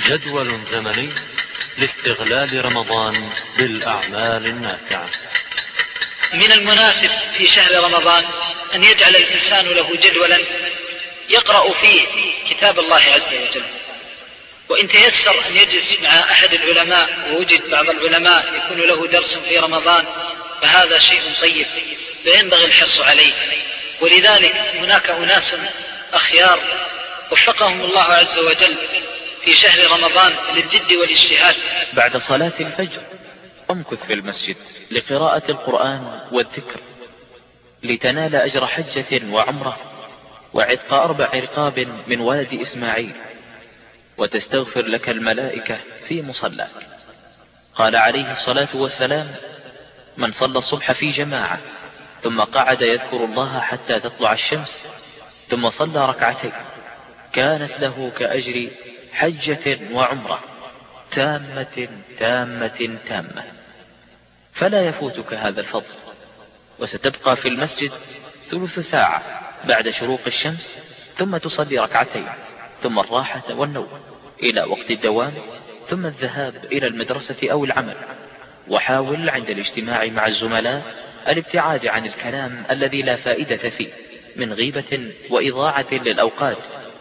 جدول زمني لاستغلال رمضان بالأعمال النافعة. من المناسب في شهر رمضان أن يجعل الإنسان له جدولا يقرأ فيه كتاب الله عز وجل، وإن تيسر أن يجلس مع أحد العلماء ووجد بعض العلماء يكون له درس في رمضان فهذا شيء طيب وينبغي الحرص عليه. ولذلك هناك أناس أخيار وفقهم الله عز وجل في شهر رمضان للجد والاجتهاد. بعد صلاة الفجر امكث في المسجد لقراءة القرآن والذكر لتنال أجر حجة وعمرة وعتق 4 رقاب من ولد إسماعيل، وتستغفر لك الملائكة في مصلاك. قال عليه الصلاة والسلام: من صلى الصبح في جماعة ثم قعد يذكر الله حتى تطلع الشمس ثم صلى ركعتين كانت له كأجر حجة وعمرة تامة تامة تامة. فلا يفوتك هذا الفضل، وستبقى في المسجد ثلث ساعة بعد شروق الشمس ثم تصلي ركعتين ثم الراحة والنوم إلى وقت الدوام ثم الذهاب إلى المدرسة أو العمل. وحاول عند الاجتماع مع الزملاء الابتعاد عن الكلام الذي لا فائدة فيه من غيبة وإضاعة للأوقات،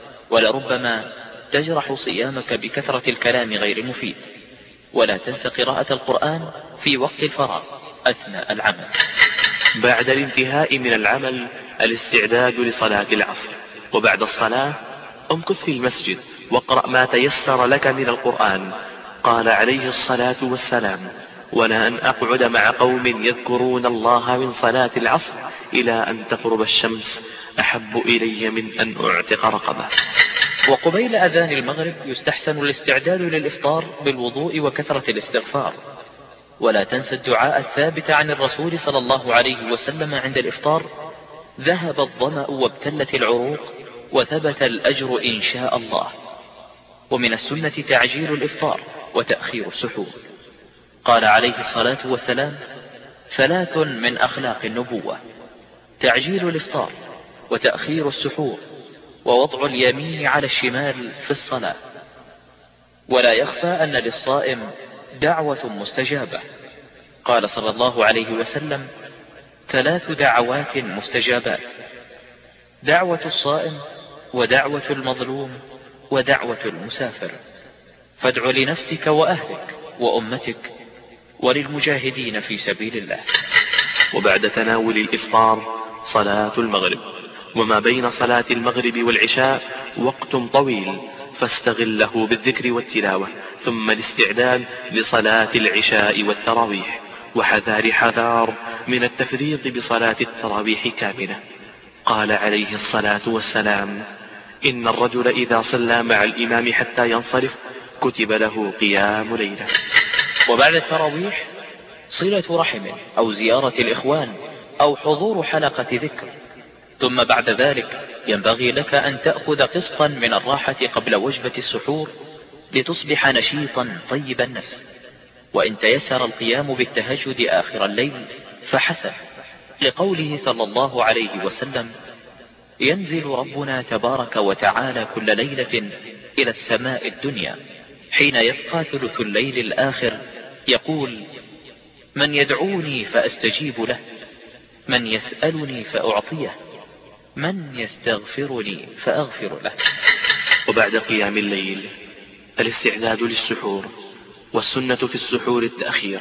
ولربما تجرح صيامك بكثرة الكلام غير المفيد. ولا تنس قراءة القرآن في وقت الفراغ أثناء العمل. بعد الانتهاء من العمل الاستعداد لصلاة العصر، وبعد الصلاة امكث في المسجد واقرأ ما تيسر لك من القرآن. قال عليه الصلاة والسلام: ولا أن أقعد مع قوم يذكرون الله من صلاة العصر إلى أن تغرب الشمس أحب إلي من أن أعتق رقبة. وقبيل أذان المغرب يستحسن الاستعداد للإفطار بالوضوء وكثرة الاستغفار. ولا تنسى الدعاء الثابت عن الرسول صلى الله عليه وسلم عند الإفطار: ذهب الظمأ وابتلت العروق وثبت الأجر إن شاء الله. ومن السنة تعجيل الإفطار وتأخير السحور. قال عليه الصلاة والسلام: 3 من أخلاق النبوة: تعجيل الإفطار وتأخير السحور ووضع اليمين على الشمال في الصلاة. ولا يخفى أن للصائم دعوة مستجابة. قال صلى الله عليه وسلم: 3 دعوات مستجابات: دعوة الصائم ودعوة المظلوم ودعوة المسافر. فادع لنفسك وأهلك وأمتك وللمجاهدين في سبيل الله. وبعد تناول الإفطار صلاة المغرب، وما بين صلاة المغرب والعشاء وقت طويل فاستغله بالذكر والتلاوة، ثم الاستعداد لصلاة العشاء والتراويح. حذار من التفريط بصلاة التراويح كاملة. قال عليه الصلاة والسلام: إن الرجل إذا صلى مع الإمام حتى ينصرف كتب له قيام ليلة. وبعد التراويح صلة رحم أو زيارة الإخوان أو حضور حلقة ذكر. ثم بعد ذلك ينبغي لك أن تأخذ قسطا من الراحة قبل وجبة السحور لتصبح نشيطا طيب النفس. وإن تيسر القيام بالتهجد آخر الليل فحسن، لقوله صلى الله عليه وسلم: ينزل ربنا تبارك وتعالى كل ليلة إلى السماء الدنيا حين يبقى ثلث الليل الآخر يقول: من يدعوني فأستجيب له، من يسألني فأعطيه، من يستغفرني فأغفر له. وبعد قيام الليل الاستعداد للسحور، والسنة في السحور التأخير،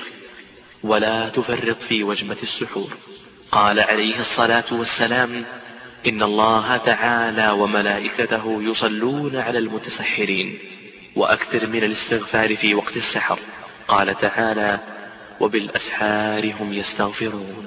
ولا تفرط في وجبة السحور. قال عليه الصلاة والسلام: إن الله تعالى وملائكته يصلون على المتسحرين، وأكثر من الاستغفار في وقت السحر. قال تعالى: وبالأسحار هم يستغفرون.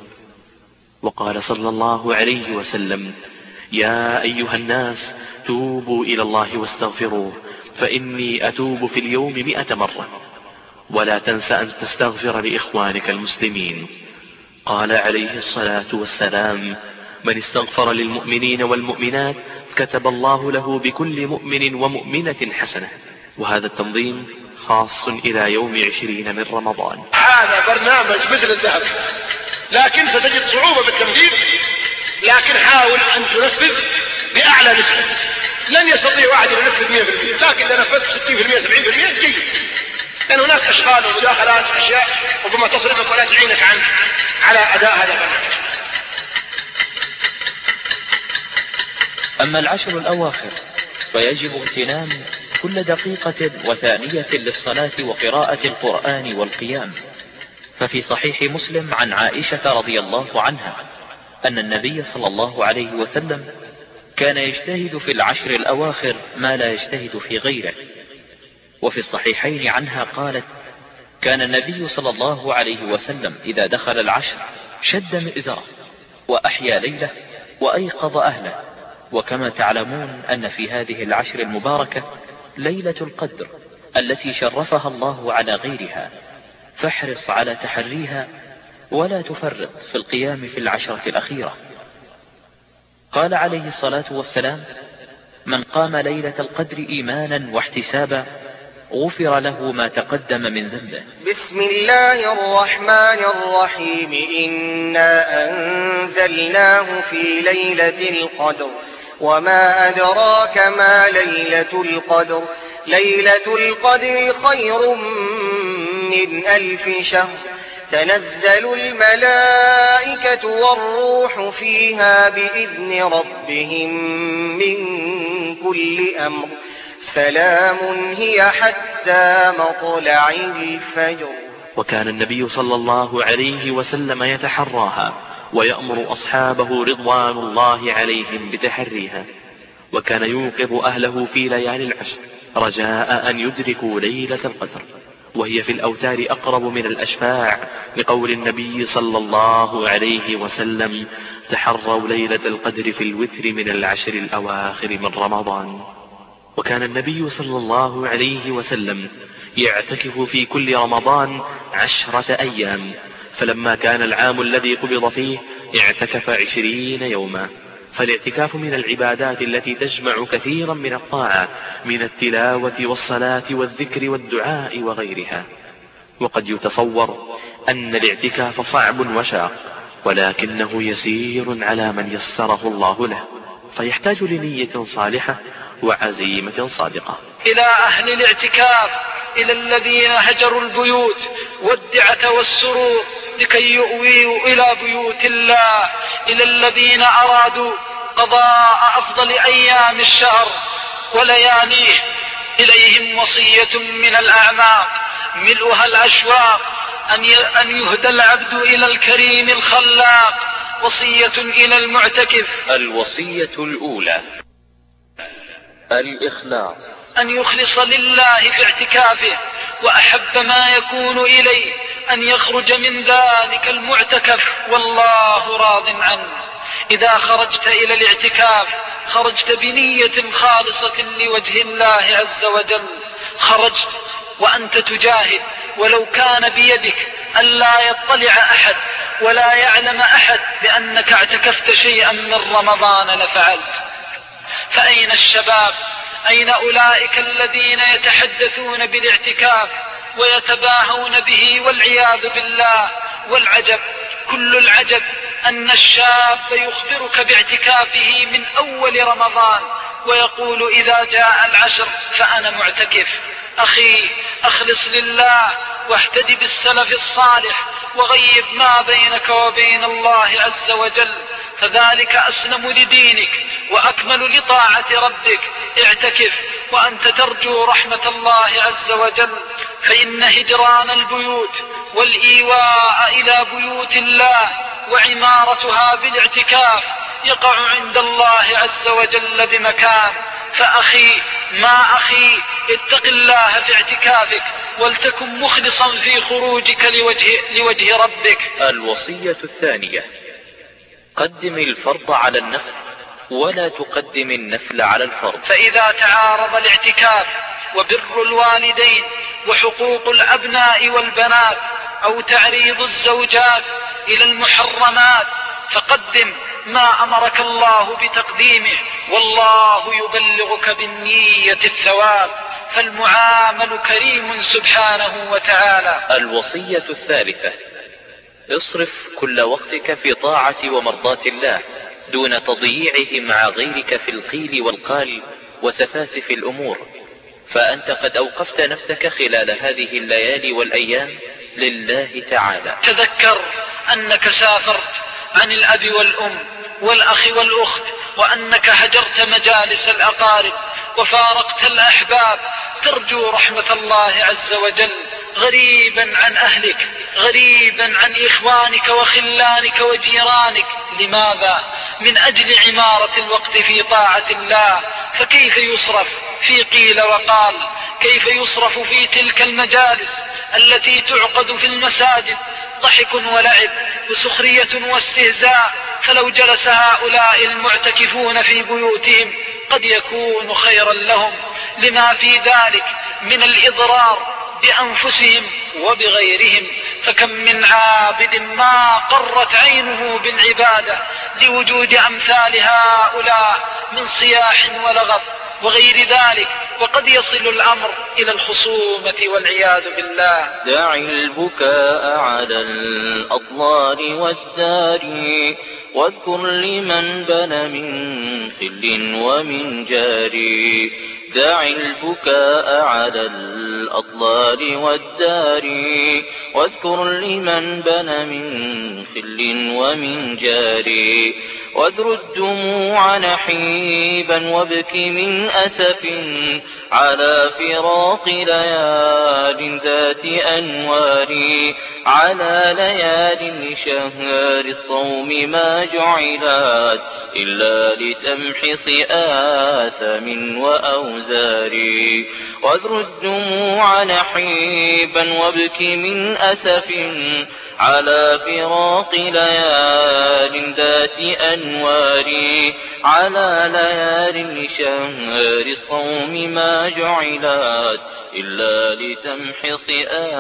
وقال صلى الله عليه وسلم: يا أيها الناس توبوا إلى الله واستغفروه فإني أتوب في اليوم 100 مرة. ولا تنس أن تستغفر لإخوانك المسلمين. قال عليه الصلاة والسلام: من استغفر للمؤمنين والمؤمنات كتب الله له بكل مؤمن ومؤمنة حسنة. وهذا التنظيم خاص إلى يوم 20 من رمضان. هذا برنامج مثل الذهب، لكن ستجد صعوبة بالتنفيذ، لكن حاول أن تنفذ بأعلى نسبة. لن يستطيع أحد أن ينفذ 100%، لكن إذا نفذت 60% 70% جيد، لأن هناك أشغال ومداخلات وأشياء ربما تصرفك ولا تعينك على أداء هذا البرنامج. أما العشر الأواخر فيجب اغتنام كل دقيقة وثانية للصلاة وقراءة القرآن والقيام. ففي صحيح مسلم عن عائشة رضي الله عنها أن النبي صلى الله عليه وسلم كان يجتهد في العشر الأواخر ما لا يجتهد في غيره. وفي الصحيحين عنها قالت: كان النبي صلى الله عليه وسلم إذا دخل العشر شد مئزره وأحيا ليله وأيقظ أهله. وكما تعلمون أن في هذه العشر المباركة ليلة القدر التي شرفها الله على غيرها، فاحرص على تحريها ولا تفرط في القيام في العشرة الأخيرة. قال عليه الصلاة والسلام: من قام ليلة القدر إيمانا واحتسابا غفر له ما تقدم من ذنبه. بسم الله الرحمن الرحيم. إنا أنزلناه في ليلة القدر وما أدراك ما ليلة القدر. ليلة القدر خير من 1000 شهر. تنزل الملائكة والروح فيها بإذن ربهم من كل أمر. سلام هي حتى مطلع الفجر. وكان النبي صلى الله عليه وسلم يتحراها ويأمر أصحابه رضوان الله عليهم بتحريها، وكان يوقظ أهله في ليالي العشر رجاء أن يدركوا ليلة القدر، وهي في الأوتار أقرب من الأشفاع، لقول النبي صلى الله عليه وسلم: تحروا ليلة القدر في الوتر من العشر الأواخر من رمضان. وكان النبي صلى الله عليه وسلم يعتكف في كل رمضان 10 أيام، فلما كان العام الذي قبض فيه اعتكف 20 يوما. فالاعتكاف من العبادات التي تجمع كثيرا من الطاعات من التلاوة والصلاة والذكر والدعاء وغيرها. وقد يتصور أن الاعتكاف صعب وشاق، ولكنه يسير على من يسره الله له، فيحتاج لنية صالحة وعزيمة صادقة. إلى أهل الاعتكاف، إلى الذين هجروا البيوت والدعة والسرور لكي يؤويوا إلى بيوت الله، إلى الذين أرادوا قضاء أفضل أيام الشهر ولياليه، إليهم وصية من الأعماق ملؤها الأشواق أن يهدى العبد إلى الكريم الخلاق. وصية إلى المعتكف. الوصية الأولى: الإخلاص، أن يخلص لله في اعتكافه، وأحب ما يكون إليه أن يخرج من ذلك المعتكف والله راض عنه. إذا خرجت إلى الاعتكاف خرجت بنية خالصة لوجه الله عز وجل، خرجت وأنت تجاهد، ولو كان بيدك ألا يطلع أحد ولا يعلم أحد بأنك اعتكفت شيئا من رمضان لفعلت. فأين الشباب؟ أين أولئك الذين يتحدثون بالاعتكاف ويتباهون به والعياذ بالله؟ والعجب كل العجب أن الشاب يخبرك باعتكافه من أول رمضان ويقول إذا جاء العشر فأنا معتكف. أخي، أخلص لله واهتدي بالسلف الصالح وغيب ما بينك وبين الله عز وجل، فذلك أسلم لدينك وأكمل لطاعة ربك. اعتكف وأنت ترجو رحمة الله عز وجل، فإن هجران البيوت والإيواء إلى بيوت الله وعمارتها بالاعتكاف يقع عند الله عز وجل بمكان. فأخي ما اتق الله في اعتكافك ولتكن مخلصا في خروجك لوجه ربك. الوصية الثانية: قدم الفرض على النفل ولا تقدم النفل على الفرض. فإذا تعارض الاعتكاف وبر الوالدين وحقوق الأبناء والبنات أو تعريض الزوجات إلى المحرمات فقدم ما أمرك الله بتقديمه، والله يبلغك بالنية الثواب، فالمعامل كريم سبحانه وتعالى. الوصية الثالثة: اصرف كل وقتك في طاعة ومرضاة الله دون تضييعه مع غيرك في القيل والقال وسفاسف الأمور، فأنت قد أوقفت نفسك خلال هذه الليالي والأيام لله تعالى. تذكر أنك سافرت عن الأب والأم والأخ والأخت، وأنك هجرت مجالس الأقارب وفارقت الأحباب، ترجو رحمة الله عز وجل، غريبا عن أهلك، غريبا عن إخوانك وخلانك وجيرانك. لماذا؟ من أجل عمارة الوقت في طاعة الله. فكيف يصرف في قيل وقال؟ كيف يصرف في تلك المجالس التي تعقد في المساجد ضحك ولعب وسخرية واستهزاء؟ فلو جلس هؤلاء المعتكفون في بيوتهم قد يكون خيرا لهم، لما في ذلك من الإضرار بأنفسهم وبغيرهم. فكم من عابد ما قرت عينه بالعبادة لوجود أمثال هؤلاء من صياح ولغط وغير ذلك، وقد يصل الأمر إلى الخصومة والعياذ بالله. دع البكاء على الأطلال والدار، واذكر لمن بنى من خل ومن جاري. دع البكاء على الأطلال والدار، واذكر لمن بنى من خل ومن جاري. واذر الدموع نحيبا وابك من أسف على فراق ليال ذات أنوار. على ليال شهر الصوم ما جعلت إلا لتمحص آثام وأوزار. واذر الدموع نحيبا وابك من أسف على فراق ليال ذات أنوار. على ليال شهر الصوم ما جعلت إلا لتمحص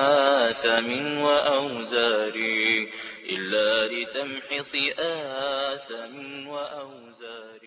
آثام وأوزار. إلا لتمحص آثام وأوزار.